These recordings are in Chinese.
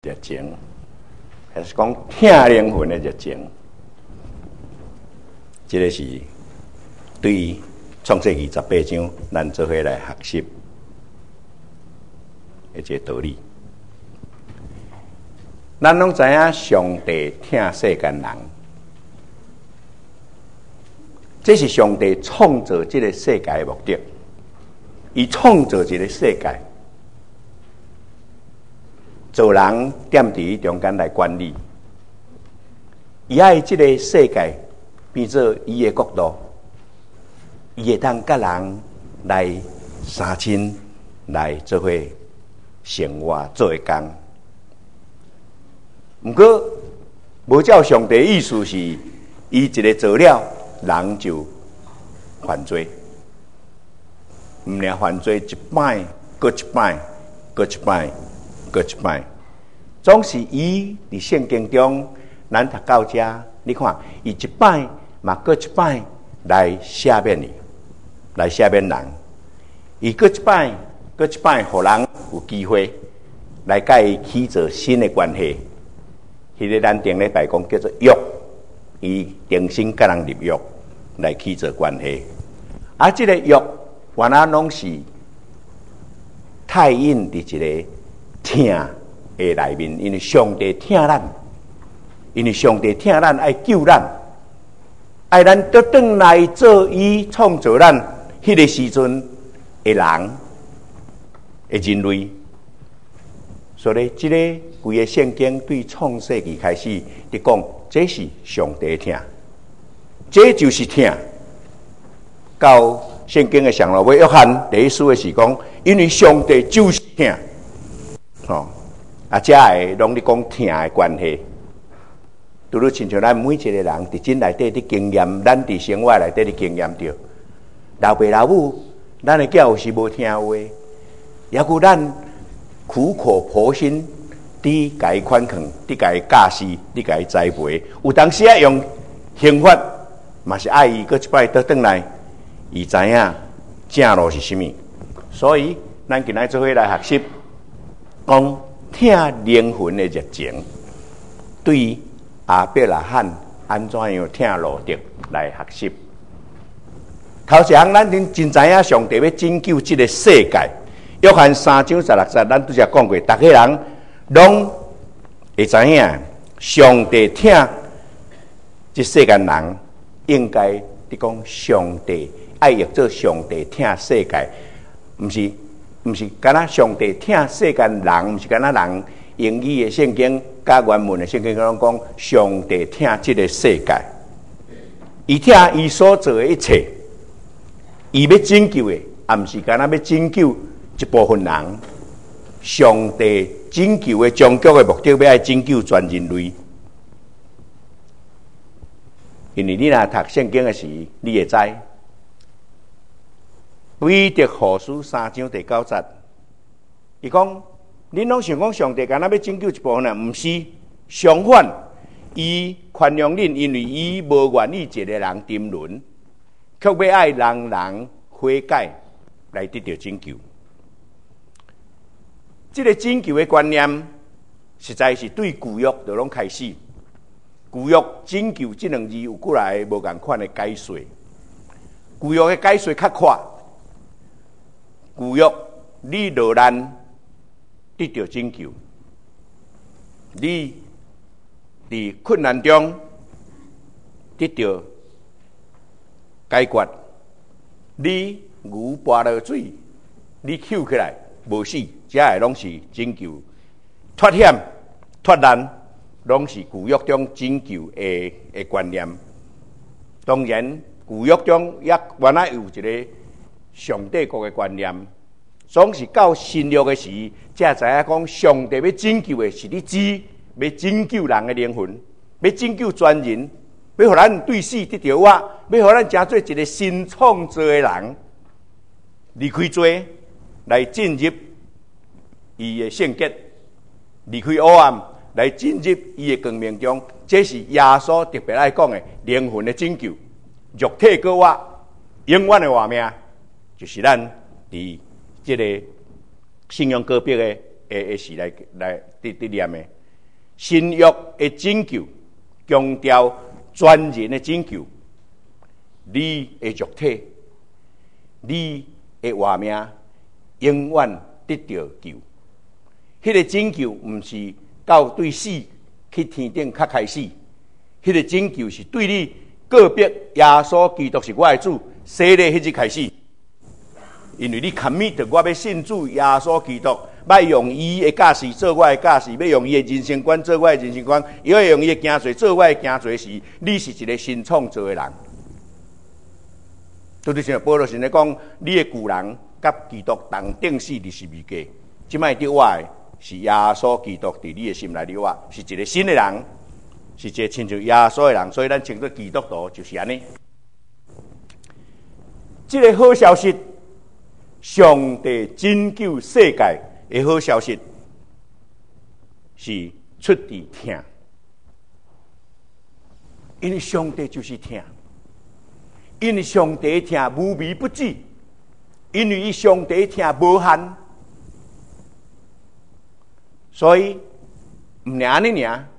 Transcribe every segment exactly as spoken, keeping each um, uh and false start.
热情，还是讲疼灵魂的热情？这个是对于创世记十八章，咱做伙来学习的一个道理。咱拢知影上帝疼世间人，这是上帝创造这个世界的目的。伊创造这个世界，做人踮伫中间来管理。伊爱这个世界变做伊的国度，伊会当甲人来相亲，来做伙生活做一工。不过，无照上帝意思是，伊一个做了，人就犯罪。毋尔犯罪一摆，搁一摆，搁一摆，搁一摆，总是伊伫圣经中，咱读到遮，你看，伊一摆嘛，搁一摆来赦免你，来赦免人。伊搁一摆，搁一摆，互人有机会来甲伊起做新的关系。迄个咱顶礼拜讲叫做约，伊重新甲人立约来起做关系。啊，这个约原来拢是太印伫一个疼的内面，因为上帝疼咱，因为上帝疼咱爱救咱，爱咱倒转来做伊创造咱迄个时阵的人，的人类。所以，这个规个圣经对创世纪开始伫讲，这是上帝疼，这就是疼。到圣经的上落尾约翰第一书的是讲，因为上帝就是疼，哦，啊，遮个拢咧讲疼的关系。拄如亲像咱每一个人伫真内底伫经验，咱伫生活内底伫经验着，老爸老母，咱的囝有时无听话，抑佮咱苦口婆心伫甲伊款劝，伫甲伊教示，伫甲伊栽培，有当时啊用刑罚，嘛是爱伊，搁一摆倒转来。伊知影正路是啥物，所以咱今仔做伙来学习，讲疼灵魂的热情，对于亚伯拉罕安怎样疼路德来学习。头一项，咱真知影上帝要拯救这个世界。约翰三章十六节，咱拄则讲过，逐个人拢会知影，上帝疼这世间人，应该伫讲上帝。爱译做上帝疼世界，毋是毋是敢若上帝疼世间人，毋是敢若人英语的圣经甲原文的圣经讲讲上帝疼这个世界，伊疼伊所做的一切，伊要拯救的，也毋是敢若要拯救一部分人。上帝拯救的终局的目的，要爱拯救全人类。因为你若读圣经的时，你会知。彼得后书三章第九节，伊讲：恁拢想讲上帝敢若要拯救一部分人，毋是，相反，伊宽容恁，因为伊无愿意一个人沉沦，却要爱人人悔改来得到拯救。这个拯救的观念，实在是对旧约就拢开始。旧约拯救这两字有过来无共款的解说，旧约的解说较快。旧约，你落难得到拯救，你伫困难中得到解决，你牛跋落水，你捡起来无死，这个拢是拯救。脱险脱难，拢是旧约中拯救的的观念。当然，旧约中也原来有一个。上帝国的观念，总是到新约的时，才知影讲上帝要拯救的是你知，要拯救人的灵魂，要拯救全人，要互咱对死得到我，要互咱成做一个新创造的人，离开罪，来进入伊的圣洁，离开黑暗，来进入伊的光明中。这是耶稣特别爱讲的灵魂的拯救，肉体过我永远的活命。就是咱伫即个信仰告别的诶诶时来来伫伫念的， 新约的拯救，强调全人的拯救。你的肉体，你的活命，永远得到救。迄个拯救，毋是到对死去天顶较开始，迄个拯救是对你个别耶稣基督是我的主，洗礼迄日开始。因为你 commit 我要信主耶稣基督，要用伊的教示做我的教示，要用伊的人生观做我的人生观，要用伊的行罪做我的行罪时，你是一个新创造的人。就是像保罗先生讲，你的旧人甲基督同定死伫十字架，即摆伫我的是耶稣基督伫你的心内里活，是一个新的人，是一个亲像耶稣的人，所以咱称作基督徒就是安尼。这个好消息。上帝拯救世界的好消息是出自疼，因为上帝就是疼，因为上帝疼无微不至，因为伊上帝疼无限，所以毋领安尼尔，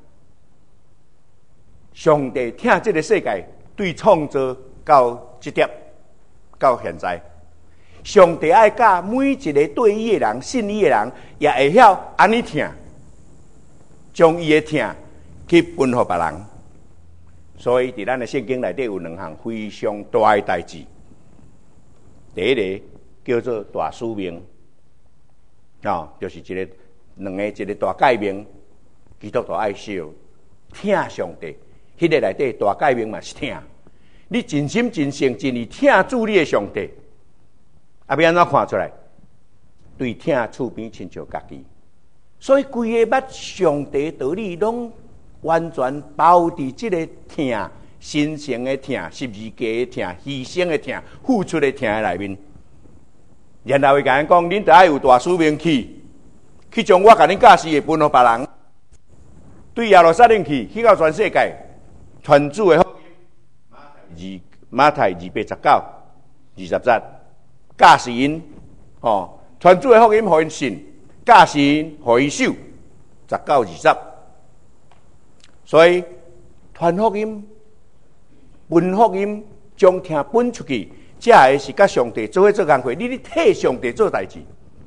上帝疼这个世界对创造到这点到现在。上帝爱教每一个对伊的人、信伊的人，也会晓安尼疼，将伊的疼去分予别人。所以，伫咱的圣经内底有两项非常大的代志。第一个叫做大使命，啊，就是一个两个一个大诫命，基督徒爱修疼上帝。迄、那个内底大诫命嘛是疼，你真心真性真意疼主你的上帝。啊，要安怎看出来？对疼厝边亲像家己，所以规个捌上帝道理，拢完全包伫即个疼、神圣的疼、十字架的疼、牺牲的疼、付出的疼的内面。然后伊甲咱讲，恁得爱有大使命去，去将我甲恁教示的分予别人。对耶路撒冷去，去到全世界，传主的福音。马太二马太二八十九二十节。教示因，哦，传主的福音，互因信；教示因，互伊守。十九二十，所以传福音、分福音，将听分出去，这个是甲上帝做伙做工课。你咧替上帝做代志，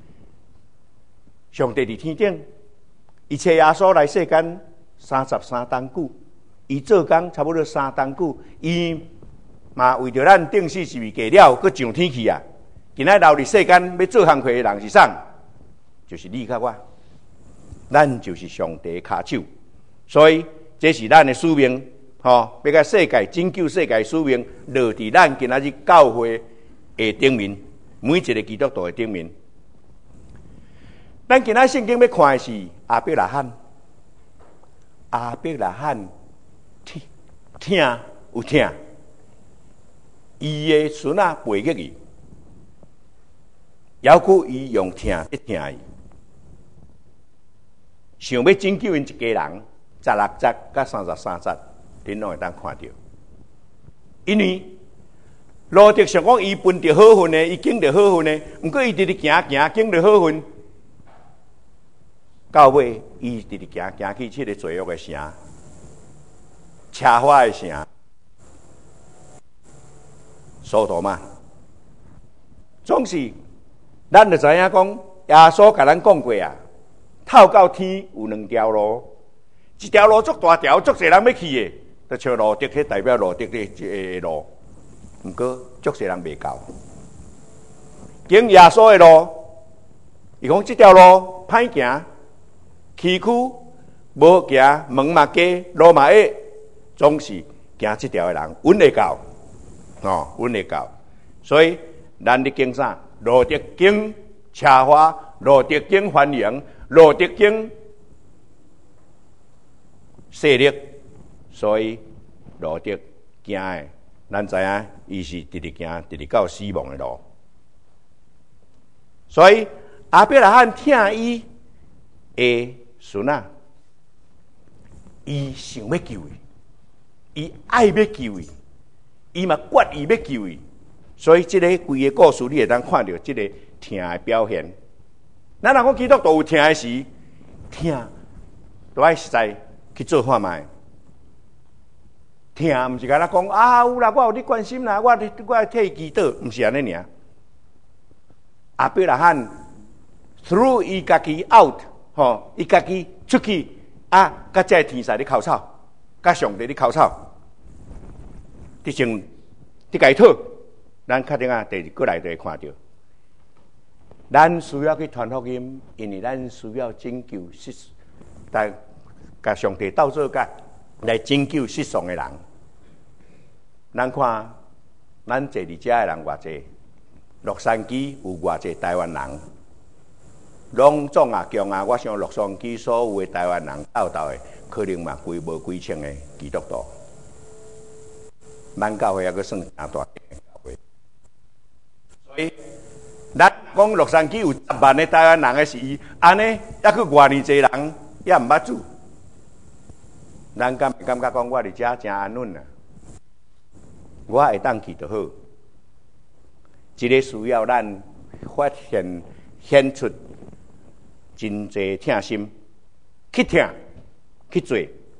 上帝伫天顶，伊找耶稣来世间三十三冬久，伊做工差不多三冬久，伊嘛为着咱定死十字架了，佮上天去啊！今仔留伫世间要做工课的人是啥？就是你甲我，咱就是上帝的骹手，所以这是咱的使命，吼、哦！要甲世界拯救世界的使命，落伫咱今仔日教会的顶面，每一个基督徒的顶面。咱今仔圣经要看的是亚伯拉罕，亚伯拉罕听听有听，伊的孙仔背给伊。犹豫伊用听一听伊，想要拯救因一家人，十六节甲三十三节，恁拢会当看到。因为罗德想讲伊分着好运呢，伊经着好运呢，毋过伊直直行行经着好运，到尾伊直直行行去即个罪恶的城，车祸的城，所多嘛，总是。咱就知影讲，耶稣甲咱讲过啊，透到天有两条路，一条路足大条，足侪人要去的，就像路德，迄代表路德的路。毋过足侪人袂到，经耶稣的路，伊讲这条路歹行，崎岖，无行门嘛低，路嘛矮，总是行这条的人稳会到，哦，稳会到。所以咱咧经啥？路德经车祸，路德经繁荣，路德经势力，所以路德行的，咱知影伊是直直行，直直到死亡的路。所以亚伯拉罕听伊的孙仔，伊想要救伊，伊爱要救伊，伊嘛决意要救伊。所以，这个规个故事，你会当看到这个听的表现。咱若讲基督徒有听的时，听都爱实在去做看卖。听毋是甲咱讲啊，有啦，我有你关心啦，我我替伊祈祷，毋是安尼尔。阿伯拉罕 through 伊家己 out 吼，伊家己出去啊，甲这天使咧口草，甲上帝咧口草，伫前伫家讨，咱确定啊，第二过来就会看到。咱需要去传福音，因为咱需要拯救失，但甲上帝斗做甲。来拯救失丧的人，咱看，咱坐伫遮的人偌济，洛杉矶有偌济台湾人，拢总啊强啊！我想洛杉矶所有的台湾人斗斗的，可能嘛规无几千个基督徒。咱教会还阁算真大间的教会，所以咱讲洛杉矶有十万的台湾人的是伊，安尼还阁偌尼济人也毋捌主。咱感感觉讲，我伫遮真安稳啊！我会当去就好。一个需要咱发现显出真济疼心，去听去做。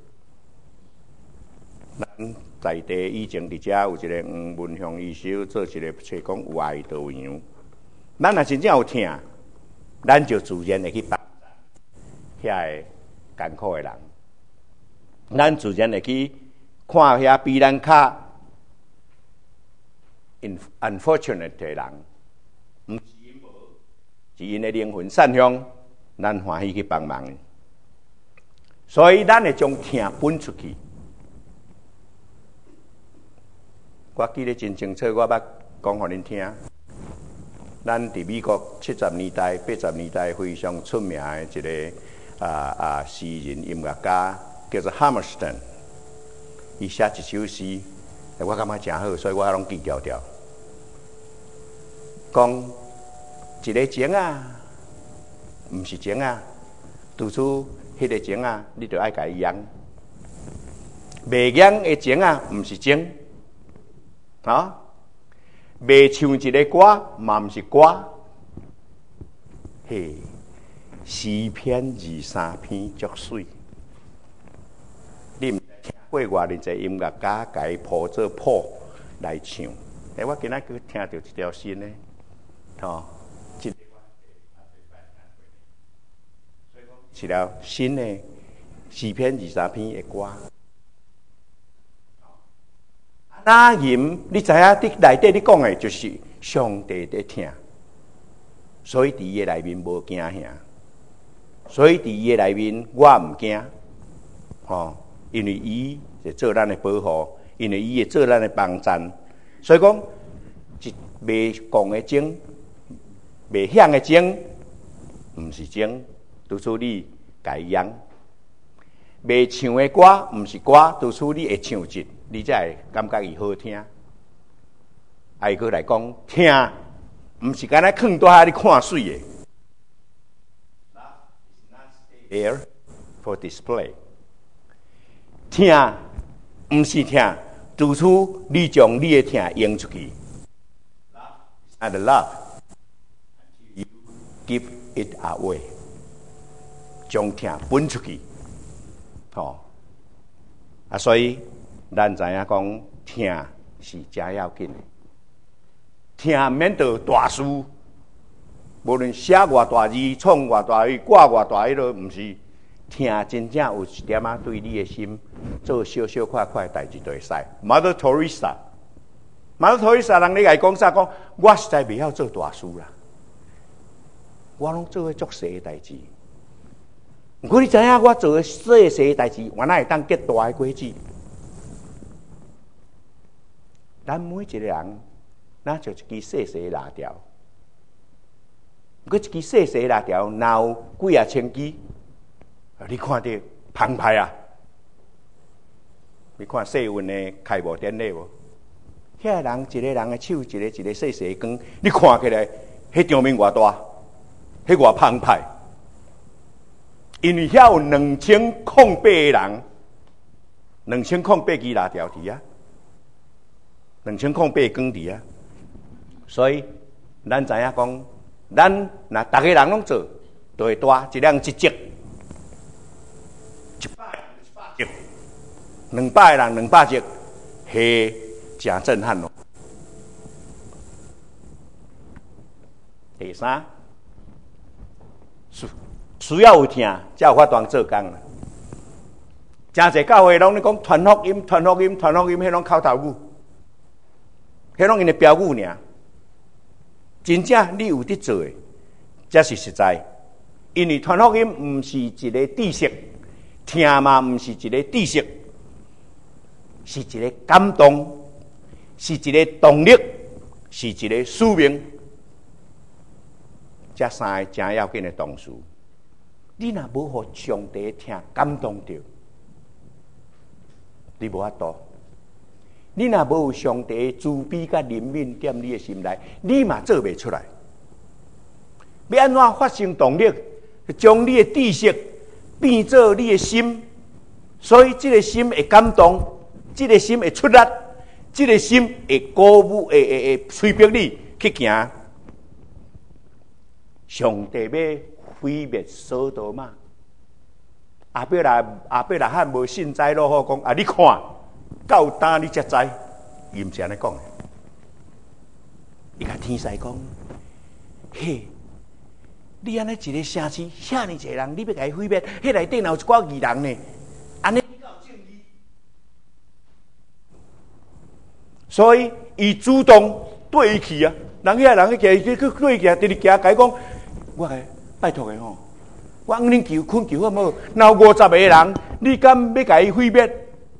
咱在地以前伫遮有一个黄文雄医师做一个册讲有爱导游。咱若真正有听，咱就自然会去帮遐个艰苦的人。咱自然会去看遐比咱较 unfortunate 的人，毋是因无，是因的灵魂散向，咱欢喜去帮忙。所以咱会将听分出去。我记得真清楚，我捌讲互恁听。咱伫美国七十年代、八十年代非常出名的一个啊啊诗人音乐家。叫做 Hammerstein， 伊写一首诗，我感觉真好，所以我拢记条条。讲一个情啊，毋是情啊，拄出迄个情啊，你着爱甲伊养。袂养的情啊，毋是情，啊，袂唱一个歌，嘛毋是歌。嘿，诗篇二三篇足水。你毋听过偌尼侪音乐家甲伊谱做谱来唱？诶，我今仔去听到一条新的，吼，一个是条新的四篇二三篇的歌。那吟你知影？伫内底你讲的就是上帝在听，所以伫伊内面无惊吓，所以伫伊内面我毋惊，吼。因为伊是做咱的保护，因为伊会做咱的帮衬，所以讲一未讲的经，未响的经，毋是经，拄出你家养；未唱的歌，毋是歌，拄出你会唱一，你才会感觉伊好听。挨过来讲听，毋是干那囥在遐咧看水的。There for display。听，毋是听，拄出你将你的听用出去。And love, you give it away， 将听分出去。吼，啊，所以咱知影讲听是真要紧的。听免得大事，无论写偌大字、创偌大字、挂偌大字，都毋是。听真正有一点啊，对你的心做小小块块代志就会使。Mother Teresa，Mother Teresa， 人咧甲伊讲啥？讲我实在袂晓做大事啦，我拢做个足细的代志。毋过你知影，我做个细细的代志，原来会当结大的果子。咱每一个人，咱就一支细细的辣条，毋过一支细细的辣条，若有几啊千支。你看到澎湃啊！你看世运的开幕典礼无？遐人一个人的手，一个一个细细光，你看起来，迄场面偌大，迄偌澎湃。因为遐有两千零八个人，两千零八支辣条伫啊，两千零八个光伫啊。所以咱知影讲，咱若逐个人拢做，就会大一两一节。 两百个人两百只，嘿，真震撼咯。第三，需需要有听，才有法当做工啦。真侪教会拢咧讲传福音、传福音、传福音，迄拢口头语，迄拢因的标语尔。真正你有伫做的，才是实在。因为传福音毋是一个知识，听嘛毋是一个知识，是一个感动，是一个动力，是一个使命。这三个真要紧的同事，你若无互上帝听感动着，你无法度。你若无有上帝的慈悲甲怜悯踮你的心内，你嘛做袂出来。要安怎发生动力？将你的知识变做你的心，所以这个心会感动，这个心会出力，这个心会鼓舞，会会会催逼你去行。上帝要毁灭所多玛。阿伯来阿伯来汉无幸灾乐祸讲啊！你看，到当你才知，伊毋是安尼讲的。伊甲天使讲：嘿，你安尼一个城市，遐尼济人，你要甲伊毁灭，迄内底有一寡异人呢，安尼比较正义。所以伊主动对伊去啊，人遐人去去去对伊去，直直行，甲伊讲：我来拜托的吼。我阮恁求困求好无？若有五十个人，你敢要甲伊毁灭？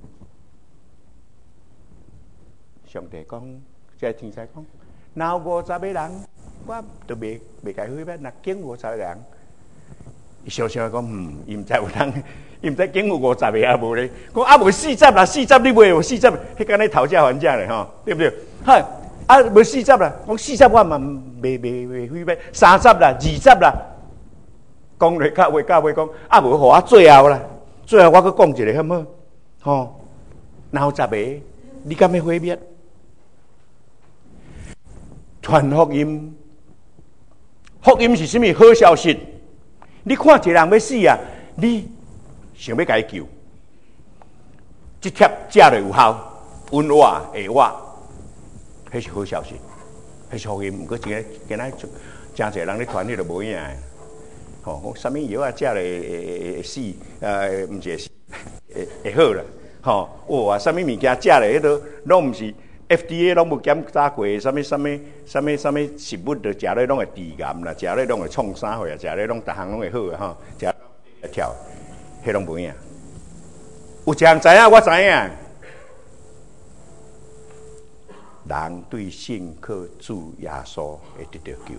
上帝讲，即个天使讲，若有五十个人，我就袂袂甲伊毁灭。若经五十个人，伊想想讲，嗯，伊毋知有人，伊毋知经有五十个啊无咧。讲啊无四十啦，四十你袂有四十，迄敢咧讨价还价咧吼，对不对？嗨，啊无四十啦，讲四十我嘛袂袂袂毁灭，三十啦，二十啦。讲落较话到尾讲，啊无互我最后啦，最后我阁讲一个好唔好？吼，若有十个，你敢要毁灭？传福音，福音是啥物好消息？你看一个人要死啊，你想要甲伊救，即贴食落有效，稳活下活，迄是好消息，迄是福音。毋过今日今仔真侪人咧传，迄就无影。吼，讲啥物药啊？食了会会会死，呃，毋是会死，会会好啦。吼，哇，啥物物件食了，迄都拢毋是 F D A 拢无检查过，啥物啥物啥物啥物食物，就食了拢会致癌啦，食了拢会创啥货啊？食了拢逐项拢会好啊！吼，食会跳，迄拢无影。有一项知影，我知影。人对信靠主耶稣会得到救。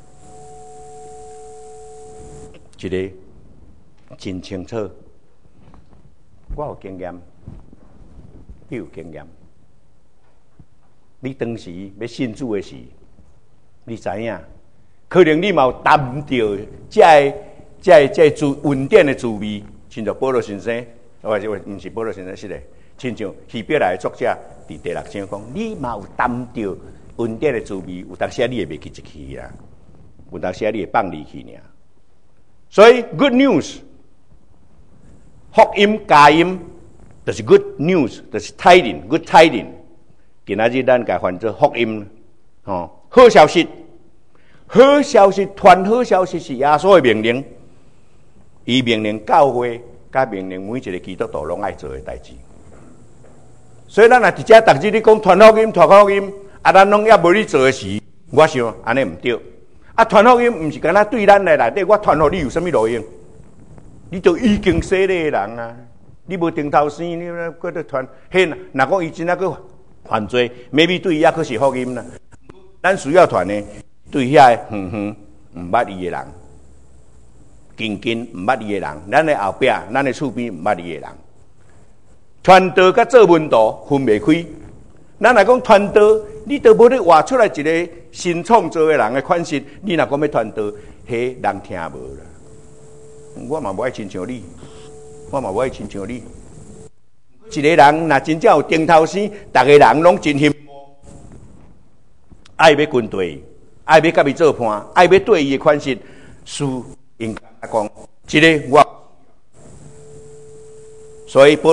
一个真清楚，我有经验，你有经验。你当时要信主的时，你知影，可能你嘛有担到这个、这个、这个主稳定的滋味，亲像保罗先生，或者毋是保罗先生，是的，亲像希伯来作者伫第六章讲，你嘛有担到稳定的滋味，有当时你会袂记一去啊，有当时你会放离去尔。所以 good news， 福音佳音，就是 good news， 就是 tiding，good tiding。今仔日咱甲翻做福音，哦，好消息，好消息，传好消息是耶稣的命令，伊命令教会，甲命令每一个基督徒拢爱做的代志。所以咱若伫遮逐日咧讲传福音，传福音，啊，咱拢也无咧做的时，我想安尼毋对。啊，传福音毋是干那对咱来内底，我传互你有啥物路用？你都已经洗礼的人啊，你无顶头生，你搁咧传，嘿，若讲伊真啊搁犯罪 ，maybe 对伊也可是福音啦。咱需要传的，对遐个远远毋捌伊的人，近近毋捌伊的人，咱的后壁，咱的厝边毋捌伊的人，传道甲做文道分袂开。咱若讲传道，你都无咧画出来一个新创造的人的款式，你若讲要传道，迄人听无啦。我嘛无爱亲像你，我嘛无爱亲像你。一个人若真正有顶头生，逐个人拢真心，爱要军队，爱要甲伊做伴，爱要对伊的款式，是应该讲，即个我。所以保罗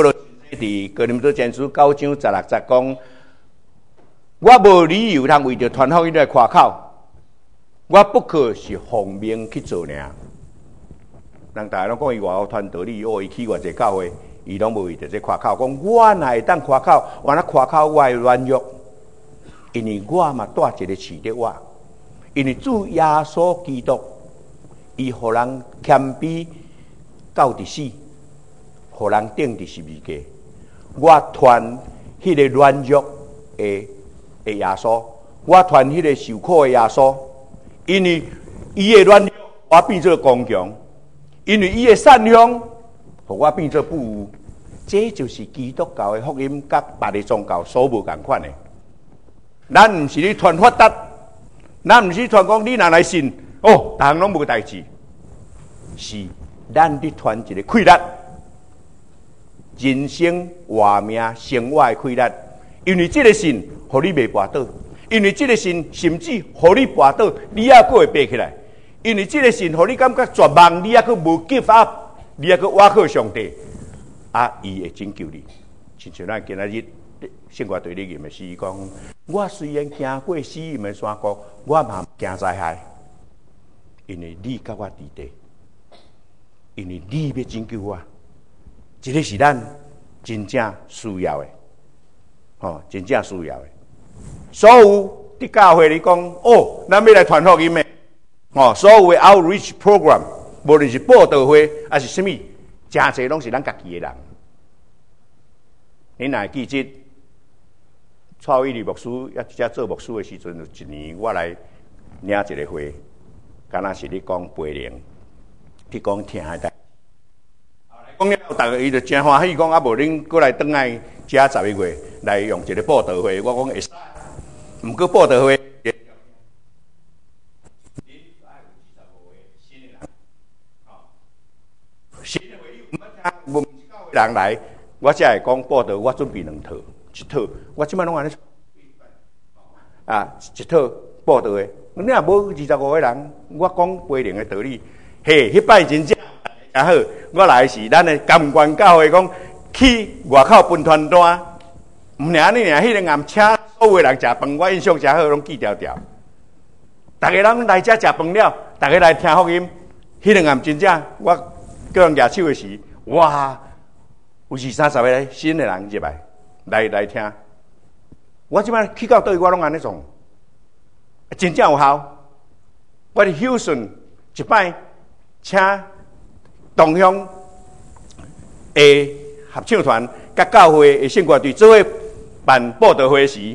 伫哥林多前书九章十六节讲，我无理由通为着传福音来夸口，我不过是奉命去做尔。人大家拢讲伊外口传道理，哦，伊去偌济教会，伊拢无为着这夸口，讲我哪会当夸口？我那夸口我会软弱，因为我嘛带一个刺伫我，因为主耶稣基督，伊互人谦卑到伫死，互人钉伫十字架。我传迄个软弱的的耶稣，我传迄个受苦的耶稣，因为伊的软弱，我变做刚强。因为伊的善良，互我变做不有，这就是基督教的福音，甲别的宗教所无共款的。咱毋是咧传法达，咱毋是传讲你若来信，哦，逐项拢无代志，是咱咧传一个快乐，人生活命生活的快乐。因为这个信，互你袂跋倒；因为这个信，甚至互你跋倒，你也佫会爬起来。因为这个信，互你感觉绝望，你也佫无 give up， 你也佫倚靠上帝，啊，伊会拯救你。亲像咱今仔日圣歌队里面的诗讲：我虽然行过死荫的山谷，我嘛惊灾害，因为你甲我伫地，因为你要拯救我。这个是咱真正需要的，吼、哦，真正需要的。所有伫教会里讲，哦，咱要来传福音的。哦，所有的 outreach program， 无论是布道会还是什么，真侪拢是咱家己的人。你若记得，蔡伟利牧师也只做牧师的时阵，有一年我来领一个会，敢若是咧讲培灵，去讲听的代。讲了，大家伊就真欢喜，讲啊无恁过来转来遮十一月来用一个布道会，我讲会使，毋过布道会。无人来，我才会讲报道。我准备两套，一套我即摆拢安尼啊，一套报道的。你若无二十五个人，我讲培灵的道理，嘿，迄摆真正真好。我来是咱的甘愿教会讲去外口分传单，毋尔安尼尔，迄个暗请所有人食饭，我印象真好，拢记条条。逐个人来遮食饭了，逐个来听福音，迄个暗真正我叫人举手的时。哇！有二三十个新的人入来，来来听。我即摆去到倒位，我拢安尼做，真正有效。我伫休顺一摆请同乡的合唱团甲教会的圣歌队做伙办布道会时，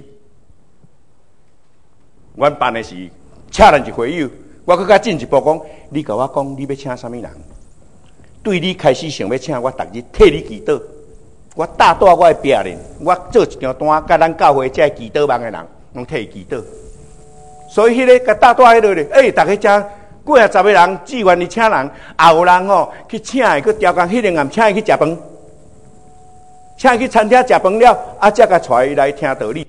阮办的是请人一会友，我搁较进一步讲，你甲我讲，你要请啥物人？对你开始想要请我，逐日替你祈祷，我大带我的病人，我做一张单，甲咱教会这祈祷网的人，拢替伊祈祷。所以迄、那个甲大带迄落咧，诶、欸，逐个遮过啊十个人，只愿意请人，也有人吼、哦、去请伊，去调工迄个暗请伊去食饭，请伊去餐厅食饭了，啊，才甲带伊来听道理。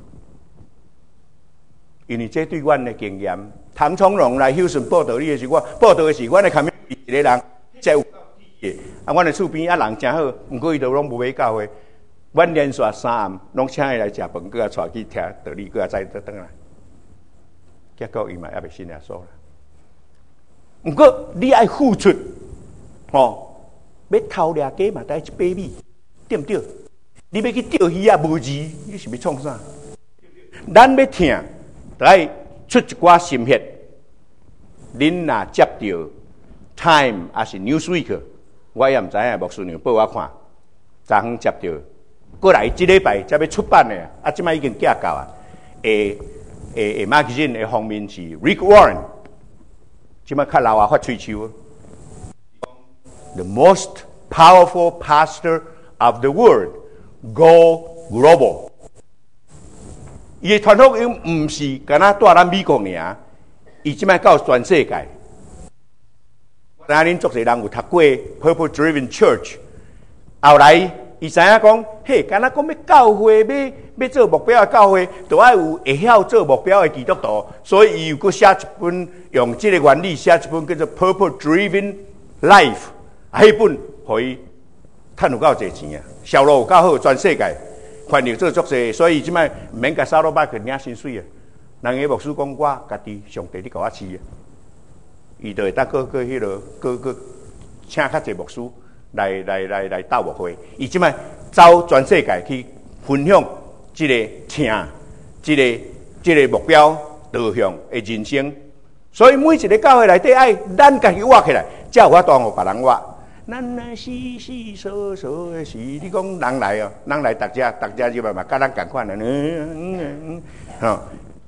因为这对阮的经验，唐从容来休顺报道理的时，我报道的是阮的前面一个人，才有。啊，阮的厝边啊人真好，毋过伊都拢无买教会。阮连续三暗拢请伊来食饭，佮啊带去听道理，佮啊再倒转来。结果伊嘛也袂信耶稣啦。毋过你爱付出，吼、哦，要偷掠鸡嘛，得一百米，对毋对？你要去钓鱼啊，无字，你是要创啥？咱要听，得爱出一寡心血。恁若接到 Time 还是 Newsweek？我也毋知影，牧师娘报我看，昨昏接到，过来即礼拜才要出版的，啊，即摆已经寄到啊。诶诶诶 ，magazine 的封面是 Rick Warren， 即摆较老啊，发喙手。The most powerful pastor of the world go global。伊的传福音毋是干那带咱美国尔，伊即摆到全世界。咱恁足侪人有读过 Purpose Driven Church， 后来伊知影讲，嘿，敢若讲要教会要要做目标的教会，就要有会晓做目标的基督徒，所以伊又搁写一本用这个原理写一本叫做 Purpose Driven Life， 啊，迄本互伊赚有够侪钱啊，销路有够好，全世界环流做足济，所以即摆毋免甲沙罗巴去领薪水啊。人个牧师讲，我家己上帝你甲我饲啊，伊就会当个个迄落个个请较济牧师来来来来斗牧会，伊即摆走全世界去分享即个请，即个即个目标导向的人生。所以每一个教会内底爱咱家己活起来，才有法度互别人活。咱若稀稀疏疏的是，你讲人来哦，人来，大家大家就嘛嘛，甲咱共款啊，嗯嗯嗯，吼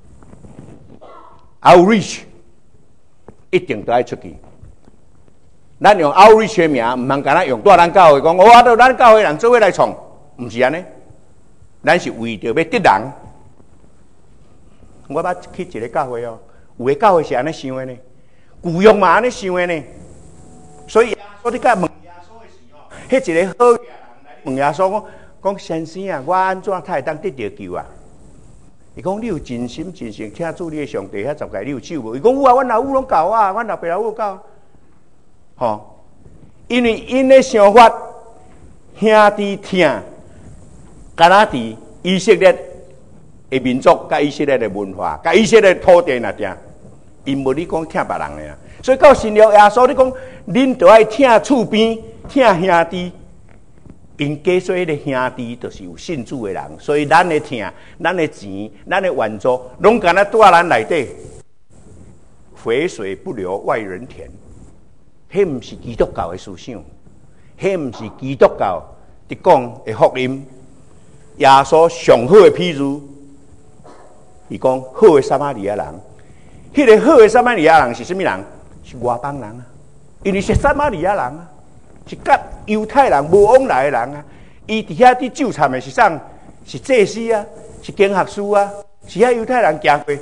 ，outreach 一定都爱出去。咱用 outreach 的名，唔通干咱用大咱教会讲，我到咱教会人做伙来创，唔是安尼。咱是为着要得人。我捌去一个教会哦，有个教会是安尼想的呢，旧约嘛安尼想的呢，所以我伫甲问。迄一个好人来问耶稣讲：“讲先生啊，我安怎才会当得到救啊？”伊讲：“你有真心真性听主你的上帝遐十戒，你有守无？”伊讲：“有啊，阮老母拢教我啊，阮老爸老母教。”吼，因为因的想法，兄弟听，敢若伫以色列的民族、甲以色列的文化、甲以色列的土地那定，因无你讲听别人的啊。所以到新约耶稣你讲，恁着爱听厝边。听兄弟，因假说迄个兄弟就是有信主的人，所以咱的听、咱的钱、咱的援助，拢敢若住咱内底。肥水不流外人田，迄毋是基督教的思想，迄毋是基督教伫讲的福音。耶稣上好的譬如，伊讲好的撒玛利亚人，迄、那个好的撒玛利亚人是什么人？是外邦人啊，因为是撒玛利亚人啊。是甲犹太人无往来的人啊，伊伫遐伫纠缠的是啥？是祭司啊，是经学师啊，是遐犹太人行过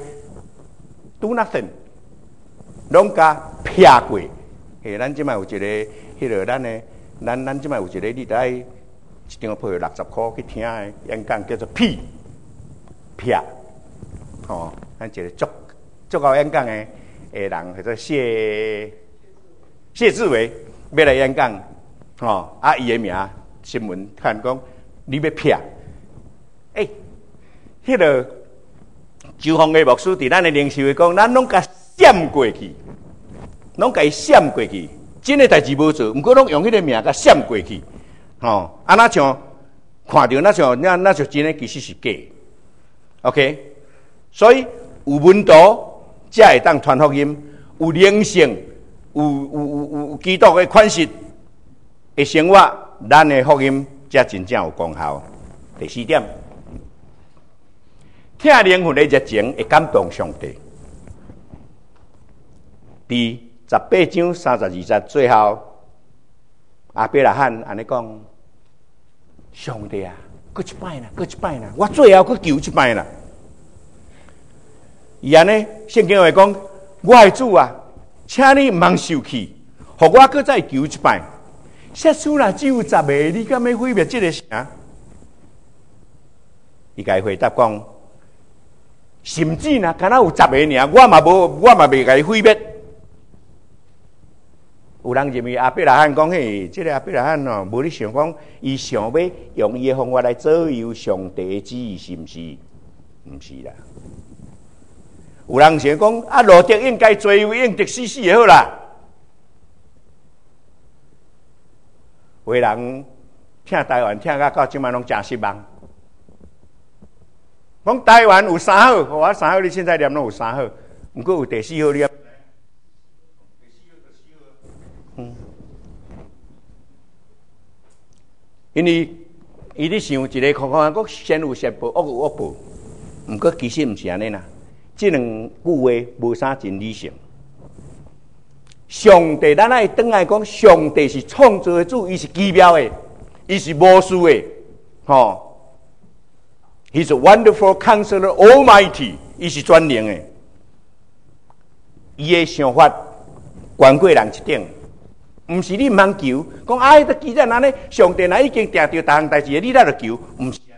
，do nothing， 拢甲撇过。诶，咱即摆有一个迄落咱的，咱咱即摆有一个，你得爱一张票六十箍去听的演讲，叫做屁撇。哦，咱一个足足够演讲的诶人，叫做谢谢志伟。要来演讲，吼、哦、啊！伊的名新闻看讲，你要撇，诶、欸，迄、那个周芳的牧师伫咱的领袖讲，咱拢甲闪过去，拢甲伊闪过去，真诶代志无做，毋过拢用迄个名甲闪过去，吼、哦，啊，那像看到那像那那就真诶，其实是假 ，OK， 所以有温度才会当传福音，有灵性。有有有有基督的款式的生活，咱的福音才真正有功效。第四点，听灵魂的热情会感动上帝。第十八章三十二节最后，阿伯拉罕安尼讲：上帝啊，搁一摆啦，搁一摆啦，我最后搁求一摆啦。伊安尼圣经话讲：我的主啊！请你毋通受气，互我搁再求一摆。设施若只有十个，你敢要毁灭这个城？伊甲伊回答讲，甚至若敢若有十个尔，我嘛无，我嘛袂甲伊毁灭。有人认为阿伯拉罕讲，嘿，这个阿伯拉罕哦，无你想讲，伊想要用伊的方法来左右上帝的旨意，是毋是？毋是啦。有人想讲啊，路德应该追位应得死死就好啦。有人听台湾听到到即摆拢真失望。讲台湾有三好，我三好你现在念拢有三好，毋过有第四好念。嗯，因为伊咧想一个看看，国先有先报，恶有恶报，毋过其实毋是安尼啦。这两句话无啥真理性。上帝，咱爱转来讲，上帝是创造的主，伊是奇妙的，伊是无私的，吼、哦。He's a wonderful counselor, Almighty， 伊是全能的。伊的想法悬过人一等，毋是你毋通求，讲哎，得既然安尼，上帝若已经定着逐项代志，你哪着求？毋是，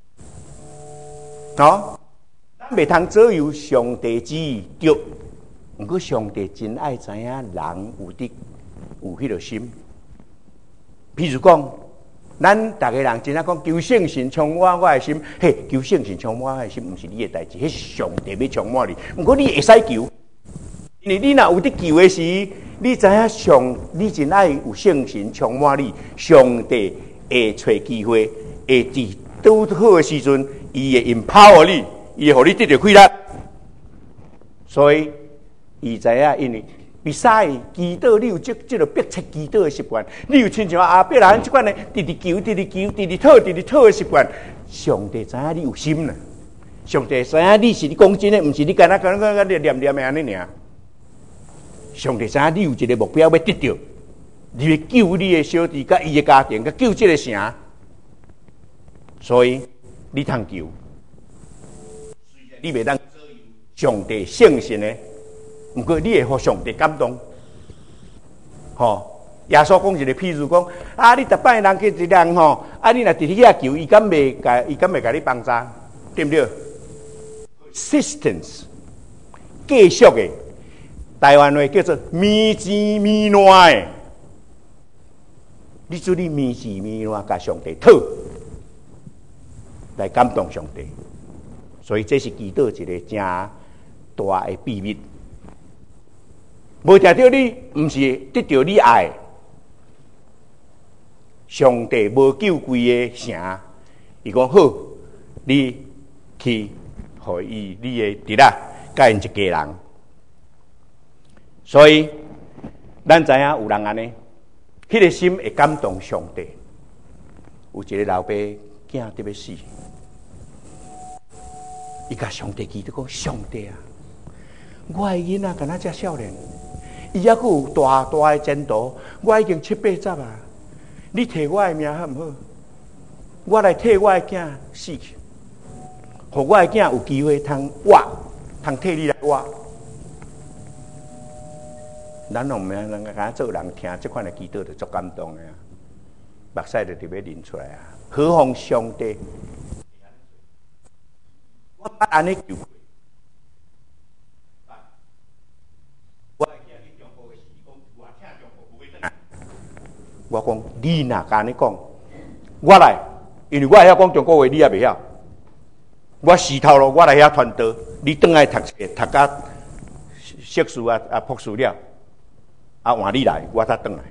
吼。袂通左右上帝旨意，对。毋过上帝真爱知影人有的有迄个心。譬如讲， 咱大家人真正讲求圣神充满我的心，嘿，求圣神充满我的心，不是你的代志，迄是上帝要充满你。不过你会使求，因为你若有得求的时，你知影上，你真爱有圣神充满你，上帝会找机会，会伫拄好的时阵，伊会 empower 你，伊会互你得到快乐。所以，伊知影，因为比赛祈祷，你有这这个逼切祈祷的习惯，你有亲像阿伯人即款的，直直求、直直求、直直讨、直直讨的习惯，上帝知影你有心啦。上帝知影你是你讲真的，毋是你干那干那干那念念的安尼尔。上帝知影你有一个目标要得到，你要救你的小弟、甲伊的家庭、甲救这个城，所以你通求，你袂当上帝圣神的。不过你会互上帝感动，吼！耶稣讲一个譬如讲，啊，你逐摆人去一人吼，啊，你若伫遐求，伊敢袂甲，伊敢袂甲你帮助，对不对 ？Persistence， 继续的，台湾话叫做咪钱咪烂的，你做你咪钱咪烂，甲上帝讨，来感动上帝，所以这是祈祷一个正大的秘密。无听到你，毋是得到你爱。上帝无救规个城，伊讲好，你去互伊你的弟仔，甲因一家人。所以，咱知影有人安尼，迄个心会感动上帝。有一个老爸囝得要死，伊甲上帝祈祷讲：上帝啊，我的囡仔敢若遮少年。伊还佫有大大的前途，我已经七八十啊！你摕我的命好毋好？我来替我的囝死去，互我的囝有机会通活，通替你来活。咱拢毋免人甲做人听即款的祈祷，就足感动的啊！目屎就特别流出来啊！何况上帝，我捌安尼求过。我讲，你若甲安尼讲，我来，因为我会晓讲中国话，你也袂晓。我死头路，我来遐传道，你转来读册，读甲硕士啊啊博士了，啊换你来，我才转来。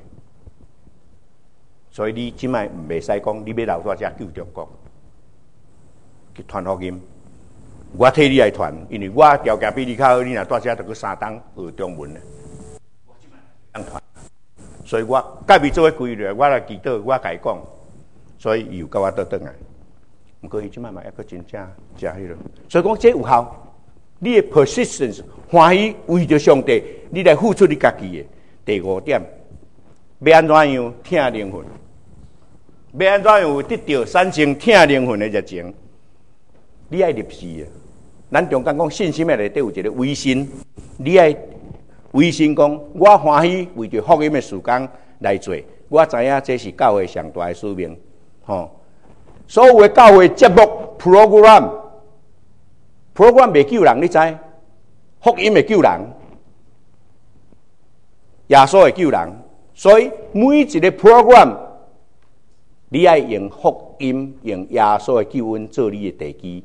所以你即摆袂使讲，你要留在遮救中国，去传福音。我替你来传，因为我条件比你较好，你若在遮就去三档学中文咧。我即摆当传。所以我隔壁做伙规律，我来祈祷，我甲伊讲，所以伊又甲我倒转来。毋过伊即摆嘛抑阁真正真迄落，所以讲这有效。你的 persistence 欢喜为着上帝，你来付出你家己的。第五点，要安怎样疼灵魂？要安怎样得到产生疼灵魂的热情？你爱立志啊！咱中间讲信心的内底有一个微信，你爱。微信讲，我欢喜为着福音的事工来做。我知影这是教会上大的使命，吼。所有的教会节目 program，program 袂救人，你知？福音会救人，耶稣会救人。所以每一个 program， 你爱用福音、用耶稣的救恩做你的地基。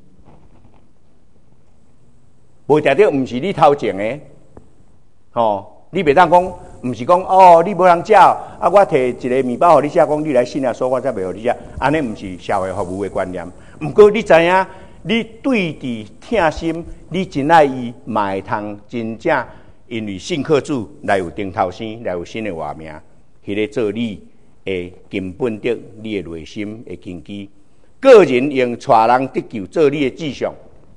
无定定，毋是你头前的。哦，你袂当讲，毋是讲哦，你无人食，啊，我摕一个面包互你食，讲你来信啊，所以我才袂互你食，安尼毋是社会服务的观念。毋过你知影，你对伫疼心，你真爱伊，嘛会通真正因为信靠主来有顶头生，来有新的活命，迄个做你的根本的，你的内心的根基。个人用带人得救做你的志向。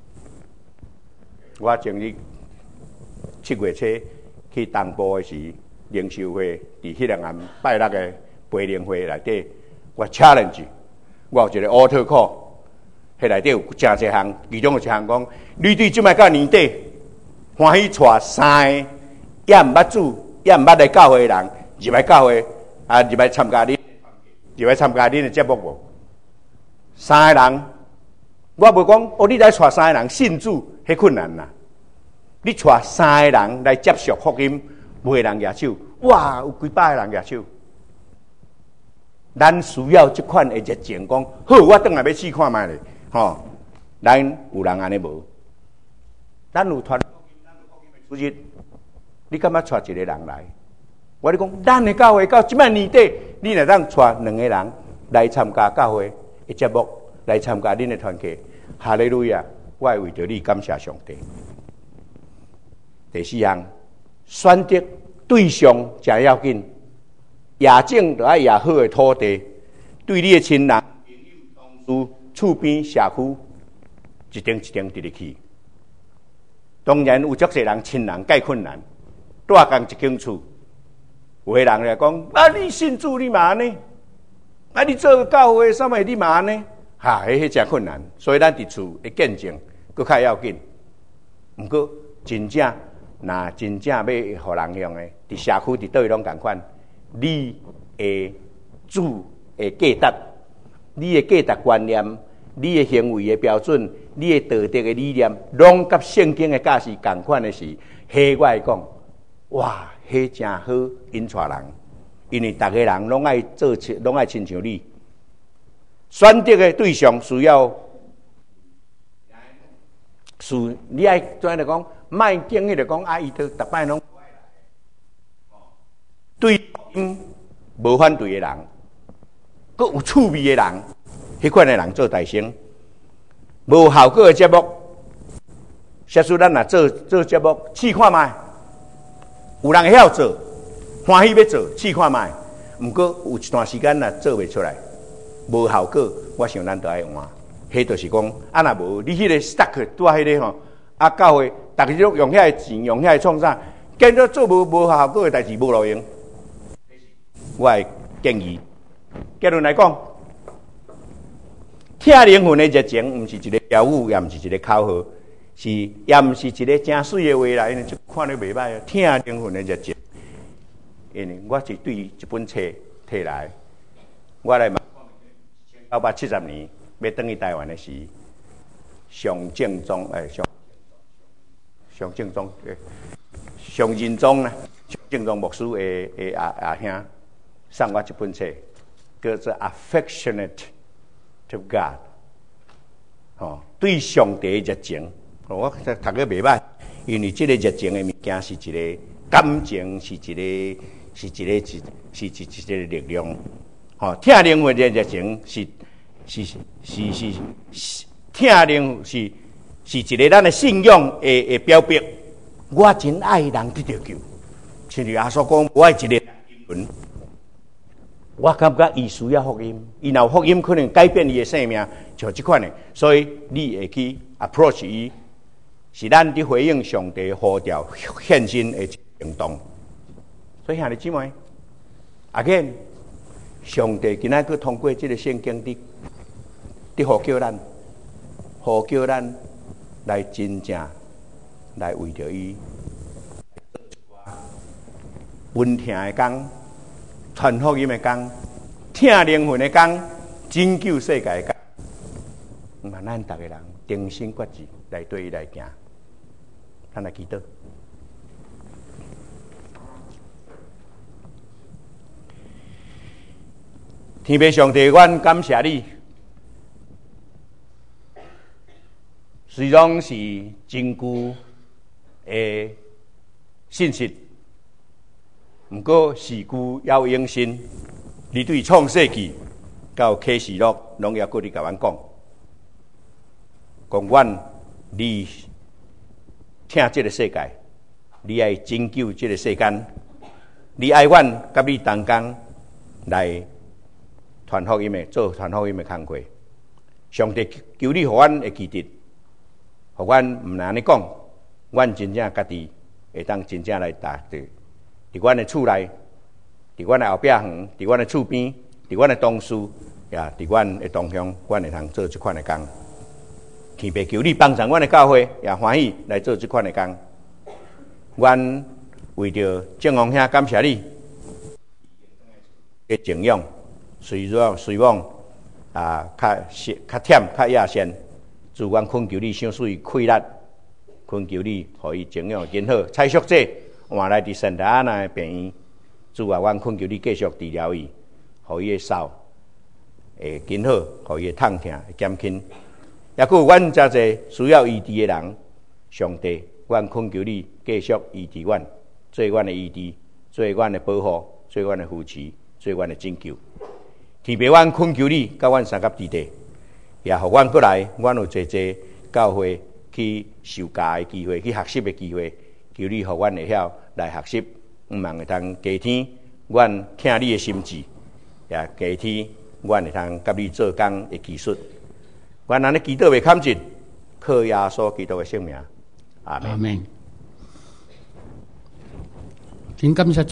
我前日七月初。去东部的时，灵修会伫迄两暗拜六的培灵会内底，我 challenge， 我有一个 altar call， 迄内底有真侪项，其中有一项讲，你对即摆到年底，欢喜带三个也毋捌主，也毋捌来教会的人，入来教会啊，入来参加恁，入来参加恁的节目无？三个人，我袂讲，哦，你来带三个人信主，迄困难啦。你带三个人来接受福音，每个人举手，哇，有几百个人举手。 咱需要即款的热情，讲好，我转来要试看卖咧，吼。咱有人安尼无？咱有传，主日，你感觉带一个人来？我咧讲，咱的教会到即摆年底，你若当带两个人来参加教会的节目，来参加恁的团契，哈利路亚！我会为着你感谢上帝。第四项，选择对象真要紧，野种就爱野好的土地，对你的亲人、朋友、同事、厝边、社区，一定一定直入去。当然有足侪人亲人介困难，住共一间厝，有个人来讲：啊，你信主你嘛安尼？啊，你做教会啥物你嘛安尼？哈，迄迄真困难，所以咱伫厝的见证佫较要紧。毋过真正，若真正要互人用的，伫社区伫倒位拢共款。你的主的价值，你的价值观念，你的行为的标准，你的道德的理念，拢甲圣经的教示共款的是，迄我来讲，哇，迄真好引带人，因为逐个人拢爱做，拢爱亲像你。选择的对象需要，是你爱怎样来讲？卖经迄个讲，啊，伊都逐摆拢对因无反对的人，佮有趣味的人，迄款的人做大声，无效果的节目，假使咱若做做节目，试看卖，有人会晓做，欢喜要做，试看卖。毋过有一段时间若做袂出来。无效果，我想咱都爱换。迄就是讲，啊若无你迄个 stuck 拄啊迄个吼，啊教会，逐个都用遐个钱，用遐个创啥，见到做无无效果的代志无路用。我会建议，结论来讲，听灵魂的热情，毋是一个标语，也毋是一个口号，是也毋是一个真水的话来，因为就看你袂歹。听灵魂的热情，因为我是对一本册摕来，我来。九百七十年要转去台湾的时，上正宗诶，上上正宗诶，上仁宗呢，上正宗牧师诶诶阿阿兄送我一本册，叫做《Affectionate to God》，哦，对上帝的热情，我读个袂歹，因为这个热情的物件是一个感情，是一个是一个是是是一个力量。吼、哦，听灵魂的热情是是是是是是听灵是是一个咱的信仰的的标标。我真爱人得到救，像如阿所讲，我爱一个英文，我感觉伊需要福音，伊若有福音可能改变伊的生命，像这款的，所以你会去 approach 伊，是咱伫回应上帝呼召献身的行动。所以兄弟姊妹，again。上帝今仔佫通过这个圣经的，的呼叫咱，呼叫咱来真正来为着伊温馨的工，传福音的工，听灵魂的工，拯救世界的工。嘛，咱逐个人定心决志来对伊来行，咱来祈祷。天父上帝，阮感谢你，虽然是真久的信息，毋过事故要永新。你对创世纪到启示录，拢要搁你甲阮讲，讲阮你听这个世界，你爱拯救这个世间，你爱阮甲你同工来。传福音的做传福音的工作，上帝求你，互阮会记得，互阮毋能安尼讲，阮真正家己会当真正来达到，伫阮的厝内，伫阮的后壁园，伫阮的厝边，伫阮的同事，也伫阮的同乡，阮会通做即款的工。天父求你帮助阮的教会，也欢喜来做即款的工。阮为着正王兄感谢你的敬仰。随往随往啊，较较忝较野线，祝愿恳求你想水开力，恳求你，互伊情养真好。蔡淑姐换来伫圣达安娜的病院，祝愿阮恳求你继续治疗伊，互伊的手会更好，互伊痛痛会减轻。也佫有阮遮济需要医治的人，上帝，阮恳求你继续医治阮，做阮的医治，做阮的保护，做阮的扶持，做阮的拯救。天父，阮恳求你，甲阮三甲地地，也互阮过来，阮有济济教会去受教的机会，去学习的机会。求你，互阮会晓来学习，毋茫会通加添阮听你的心志，也加添阮会通甲你做工的技术。阮安尼祈祷袂堪尽，靠耶稣基督的圣名，阿门。 真感谢。